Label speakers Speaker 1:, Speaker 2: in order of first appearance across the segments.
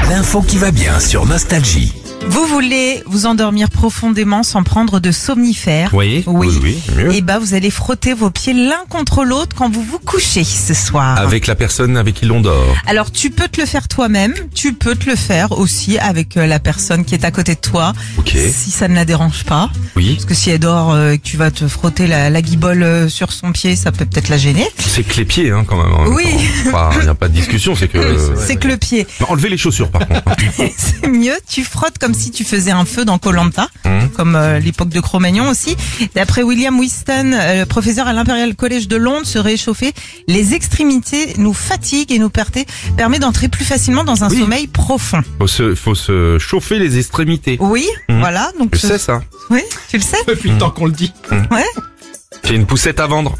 Speaker 1: L'info qui va bien sur Nostalgie.
Speaker 2: Vous voulez vous endormir profondément sans prendre de somnifères?
Speaker 3: Oui, mieux.
Speaker 2: Et bah vous allez frotter vos pieds l'un contre l'autre quand vous vous couchez ce soir.
Speaker 3: Avec la personne avec qui l'on dort.
Speaker 2: Alors tu peux te le faire toi-même, tu peux te le faire aussi avec la personne qui est à côté de toi.
Speaker 3: Ok.
Speaker 2: Si ça ne la dérange pas.
Speaker 3: Oui.
Speaker 2: Parce que si elle dort et que tu vas te frotter la guibole sur son pied, ça peut peut-être la gêner.
Speaker 3: C'est que les pieds, quand même.
Speaker 2: Oui.
Speaker 3: Il n'y a pas de discussion, c'est que...
Speaker 2: C'est que le pied.
Speaker 3: Enlevez les chaussures, par contre.
Speaker 2: C'est mieux, tu frottes comme si tu faisais un feu dans Koh-Lanta, comme l'époque de Cro-Magnon aussi. D'après William Whiston, professeur à l'Imperial College de Londres, se réchauffer les extrémités nous fatigue et nous permet d'entrer plus facilement dans un sommeil profond.
Speaker 3: Faut se chauffer les extrémités.
Speaker 2: Oui, voilà. Donc
Speaker 3: Je sais ça.
Speaker 2: Oui, tu le sais.
Speaker 4: Depuis le temps qu'on le dit.
Speaker 2: Ouais.
Speaker 3: J'ai une poussette à vendre.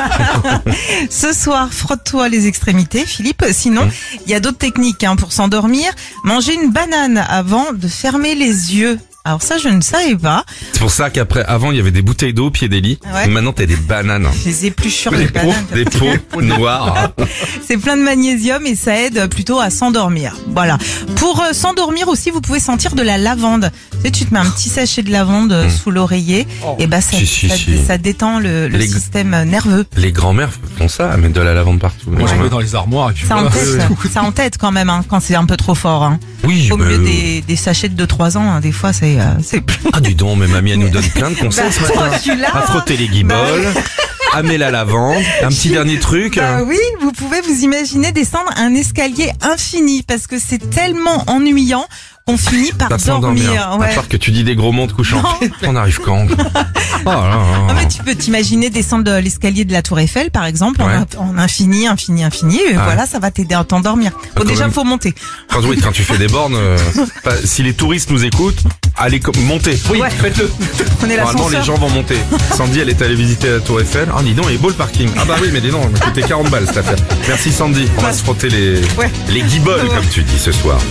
Speaker 2: Ce soir, frotte-toi les extrémités, Philippe. Sinon, il y a d'autres techniques pour s'endormir. Manger une banane avant de fermer les yeux. Alors ça, je ne savais pas.
Speaker 3: C'est pour ça avant, il y avait des bouteilles d'eau au pied des lits.
Speaker 2: Ouais.
Speaker 3: Maintenant, t'as des bananes.
Speaker 2: Je les épluchure les bananes.
Speaker 3: Des pots noirs.
Speaker 2: C'est plein de magnésium et ça aide plutôt à s'endormir. Voilà. Pour s'endormir aussi, vous pouvez sentir de la lavande. Tu te mets un petit sachet de lavande sous l'oreiller et ça détend le système nerveux.
Speaker 3: Les grands-mères font ça, mettre de la lavande partout.
Speaker 4: Moi, je mets dans les armoires et puis
Speaker 2: Ça
Speaker 4: voilà.
Speaker 2: ça en tête quand même quand c'est un peu trop fort.
Speaker 3: Oui,
Speaker 2: Au milieu des sachets de 2-3 ans, des fois c'est plus...
Speaker 3: Ah, dis donc, mais mamie, elle nous donne plein de conseils ce matin. À frotter les guiboles, à mettre la lavande, un petit dernier truc.
Speaker 2: Oui, vous pouvez vous imaginer descendre un escalier infini parce que c'est tellement ennuyant qu'on finit par dormir.
Speaker 3: À part que tu dis des gros mots de couchant. On arrive quand?
Speaker 2: Non, mais tu peux t'imaginer descendre l'escalier de la Tour Eiffel, par exemple, en infini, et voilà, ça va t'aider à t'endormir. Bon, déjà, faut monter.
Speaker 3: Quand tu fais des bornes, si les touristes nous écoutent, allez monter.
Speaker 4: Oui, faites-le.
Speaker 2: Prenez
Speaker 3: Normalement, les gens vont monter. Sandy, elle est allée visiter la Tour Eiffel. Ah, dis donc, il est beau le parking. Ah bah oui, mais dis donc, il m'a coûté 40 balles cette affaire. Merci Sandy. On va se frotter les guiboles, comme tu dis ce soir.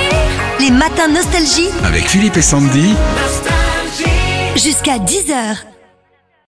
Speaker 5: Les matins Nostalgie
Speaker 1: Avec Philippe et Sandy.
Speaker 5: jusqu'à 10h.